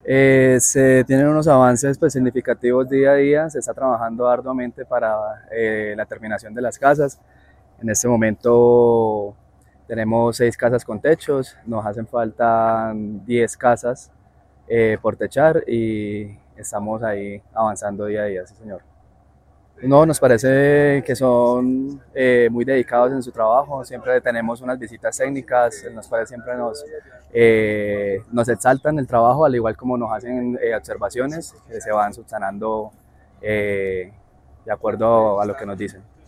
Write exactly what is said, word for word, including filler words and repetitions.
Eh, se tienen unos avances pues, significativos día a día, se está trabajando arduamente para eh, la terminación de las casas. En este momento tenemos seis casas con techos, nos hacen falta diez casas eh, por techar y estamos ahí avanzando día a día, sí señor. No, nos parece que son eh, muy dedicados en su trabajo, siempre tenemos unas visitas técnicas, en las cuales siempre nos, eh, nos exaltan el trabajo, al igual como nos hacen eh, observaciones que se van subsanando eh, de acuerdo a lo que nos dicen.